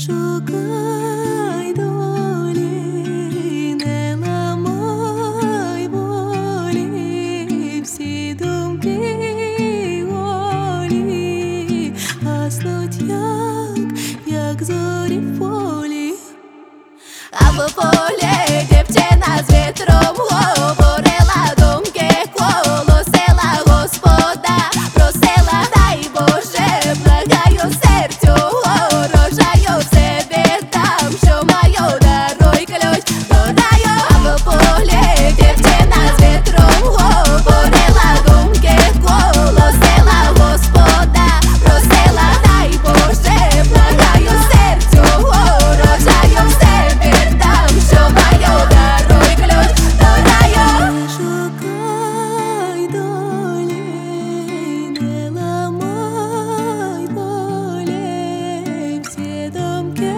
шукай долі, не ламай волі, всі думки голі гаснуть, як зорі в полі. А в полі дівчина з вітром говорила думки, колосила Господа, просила, дай Боже, благаю серцю, рожаю все віддам, що маю, даруй ключ до раю. А в полі дівчина з вітром говорила думки, колосила Господа, просила, дай Боже, благаю серцю, рожаю все віддам, що маю, даруй ключ до раю. Не шукай долі, не ламай волі, всі думки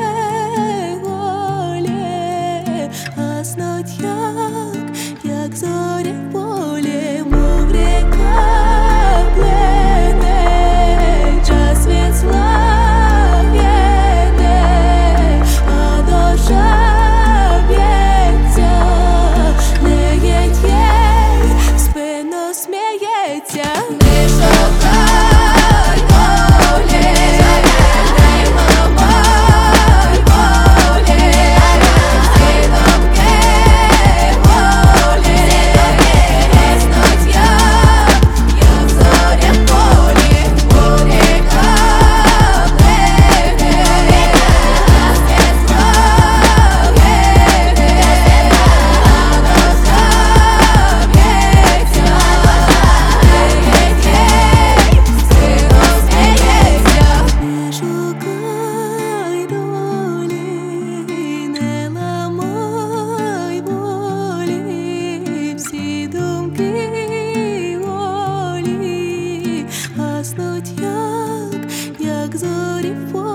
голі гаснуть, як зорі в полі, мов ріка плине, час від слав'яне, а душа б'ється, легень їй в спину сміється. Не шукай долі, не ламай волі, всі думки голі гаснуть, як зорі в полі, мов ріка плине, час від слав'яне, а душа б'ється, легень їй в спину сміється. Не шукай долі, не ламай волі, всі думки голі гаснуть, як зорі в полі.